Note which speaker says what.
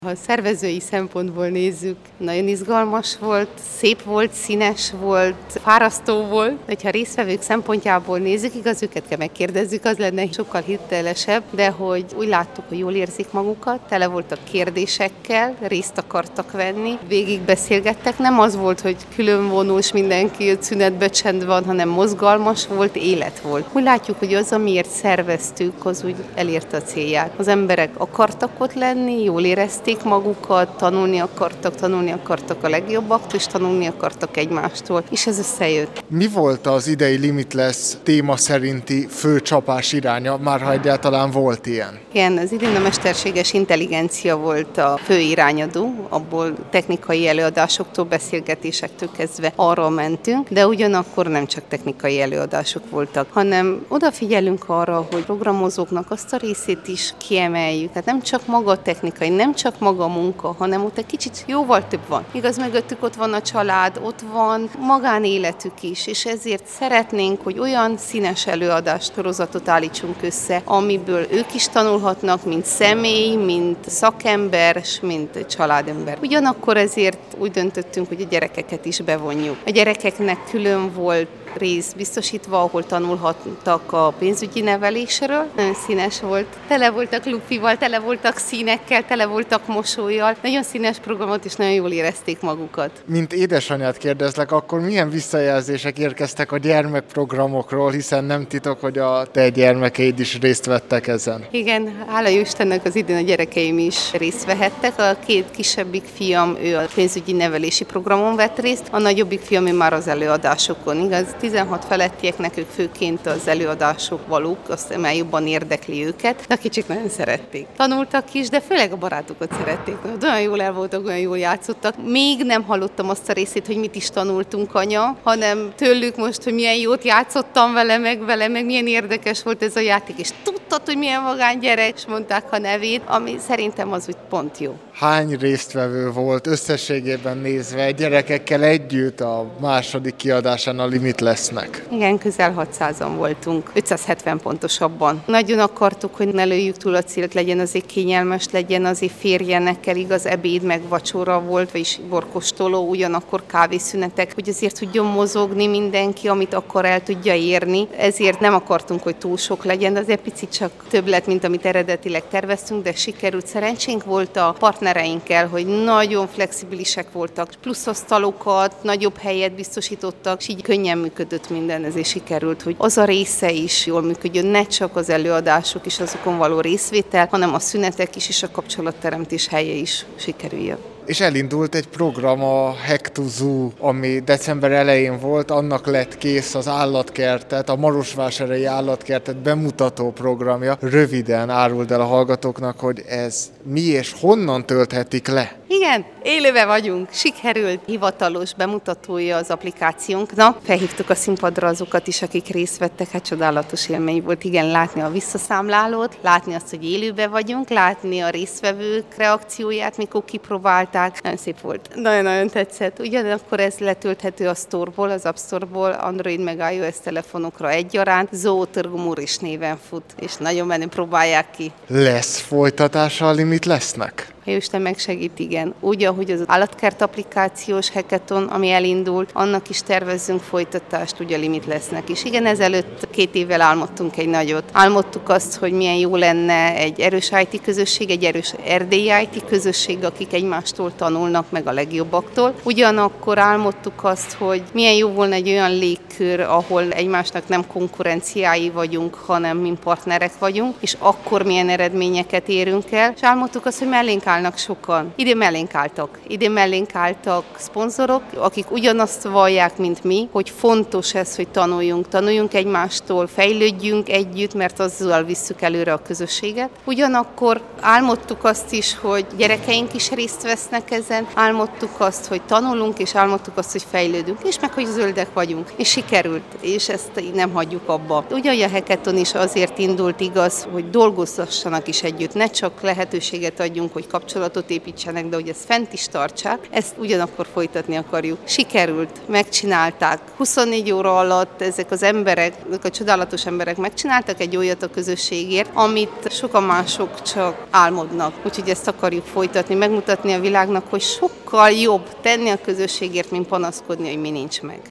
Speaker 1: Ha szervezői szempontból nézzük, nagyon izgalmas volt, szép volt, színes volt, fárasztó volt. Ha résztvevők szempontjából nézzük, igaz, őket kell megkérdezzük, az lenne sokkal hitelesebb, de hogy úgy láttuk, hogy jól érzik magukat, tele voltak kérdésekkel, részt akartak venni, végig beszélgettek. Nem az volt, hogy különvonós mindenki, szünetbe csend van, hanem mozgalmas volt, élet volt. Úgy látjuk, hogy az, amiért szerveztük, az úgy elérte a célját. Az emberek akartak ott lenni, jól érezték magukat, tanulni akartak a legjobbaktól, és tanulni akartak egymástól, és ez összejött.
Speaker 2: Mi volt az idei Limitless téma szerinti fő csapás iránya, már ha egyáltalán volt ilyen?
Speaker 1: Igen, az idén a mesterséges intelligencia volt a fő irányadó, abból technikai előadásoktól, beszélgetésektől kezdve arra mentünk, de ugyanakkor nem csak technikai előadások voltak, hanem odafigyelünk arra, hogy programozóknak azt a részét is kiemeljük. Tehát nem csak maga a technikai, nem csak maga a munka, hanem ott egy kicsit jóval több van. Igaz, mögöttük ott van a család, ott van magánéletük is, és ezért szeretnénk, hogy olyan színes előadást, sorozatot állítsunk össze, amiből ők is tanulhatnak, mint személy, mint szakember, és mint családember. Ugyanakkor ezért úgy döntöttünk, hogy a gyerekeket is bevonjuk. A gyerekeknek külön volt rész biztosítva, ahol tanulhattak a pénzügyi nevelésről. Nagyon színes volt. Tele voltak lufival, tele voltak színekkel, tele voltak mosollyal. Nagyon színes programot, és nagyon jól érezték magukat.
Speaker 2: Mint édesanyát kérdezlek, akkor milyen visszajelzések érkeztek a gyermekprogramokról, hiszen nem titok, hogy a te gyermekeid is részt vettek ezen?
Speaker 1: Igen, hála jó Istennek az idén a gyerekeim is részt vehettek. A két kisebbik fiam, ő a pénzügyi nevelési programon vett részt, a nagyobbik fiam ő már az előadásokon. Igaz, 16 felettieknek ők főként az előadások valók, azt már jobban érdekli őket, de a kicsik nagyon szerették. Tanultak is, de főleg a barátokat szerették. Olyan jól el voltak, olyan jól játszottak. Még nem hallottam azt a részét, hogy mit is tanultunk, anya, hanem tőlük most, hogy milyen jót játszottam vele, meg milyen érdekes volt ez a játék, és tudtad, hogy milyen vagány gyerek, és mondták a nevét, ami szerintem az úgy pont jó.
Speaker 2: Hány résztvevő volt összességében nézve gyerekekkel együtt a második kiadásán a Limitlessnek?
Speaker 1: Igen, közel 600-an voltunk, 570 pontosabban. Nagyon akartuk, hogy ne lőjük túl a célt, legyen azért kényelmes, legyen azért férjenek el, igaz, ebéd meg vacsora volt, vagyis borkostoló, ugyanakkor kávészünetek, hogy azért tudjon mozogni mindenki, amit akar, el tudja érni. Ezért nem akartunk, hogy túl sok legyen, de azért picit csak több lett, mint amit eredetileg terveztünk, de sikerült. Szerencsénk volt a partnereinkkel, hogy nagyon flexibilisek voltak, plusz asztalokat, nagyobb helyet biztosítottak, és így könnyen működött minden, ezért sikerült, hogy az a része is jól működjön, ne csak az előadások és azokon való részvétel, hanem a szünetek is, és a kapcsolatteremtés helye is sikerüljön.
Speaker 2: És elindult egy program, a Hack to Zoo, ami december elején volt, annak lett kész az állatkertet, a Marosvásárhelyi állatkertet bemutató programja. Röviden áruld el a hallgatóknak, hogy ez mi és honnan tölthetik le?
Speaker 1: Igen, élőben vagyunk, sikerült, hivatalos bemutatója az applikációnknak. Felhívtuk a színpadra azokat is, akik részt vettek, hát csodálatos élmény volt, igen, látni a visszaszámlálót, látni azt, hogy élőben vagyunk, látni a résztvevők reakcióját, mikor kipróbálták. Nagyon szép volt, nagyon-nagyon tetszett. Ugyanakkor ez letölthető a Store-ból, az App Store-ból, Android meg iOS telefonokra egyaránt. Zootörgumuris néven fut, és nagyon menő, próbálják ki.
Speaker 2: Lesz folytatása a Limitlessnek?
Speaker 1: Ha Isten megsegít, igen. Úgy, ahogy az állatkert applikációs hackathon, ami elindult, annak is tervezzünk folytatást, ugye a Limitlessnek is. Igen, ezelőtt 2 évvel álmodtunk egy nagyot. Álmodtuk azt, hogy milyen jó lenne egy erős IT közösség, egy erős erdélyi IT közösség, akik egymástól tanulnak meg a legjobbaktól. Ugyanakkor álmodtuk azt, hogy milyen jó volna egy olyan légkör, ahol egymásnak nem konkurenciái vagyunk, hanem mint partnerek vagyunk, és akkor milyen eredményeket érünk el. És álmodtuk azt, hogy mellénk állnak sokan. Idén mellénk álltak szponzorok, akik ugyanazt vallják, mint mi, hogy fontos ez, hogy tanuljunk egymástól, fejlődjünk együtt, mert azzal visszük előre a közösséget. Ugyanakkor álmodtuk azt is, hogy gyerekeink is részt vesznek ezen, álmodtuk azt, hogy tanulunk, és álmodtuk azt, hogy fejlődünk, és meg, hogy zöldek vagyunk. És sikerült, és ezt így nem hagyjuk abba. Ugye a hackathon is azért indult, igaz, hogy dolgozhassanak is együtt, ne csak lehetőség lehetőséget adjunk, hogy kapcsolatot építsenek, de hogy ezt fent is tartsák, ezt ugyanakkor folytatni akarjuk. Sikerült, megcsinálták. 24 óra alatt ezek az emberek, ezek a csodálatos emberek megcsináltak egy olyat a közösségért, amit sokan mások csak álmodnak. Úgyhogy ezt akarjuk folytatni, megmutatni a világnak, hogy sokkal jobb tenni a közösségért, mint panaszkodni, hogy mi nincs meg.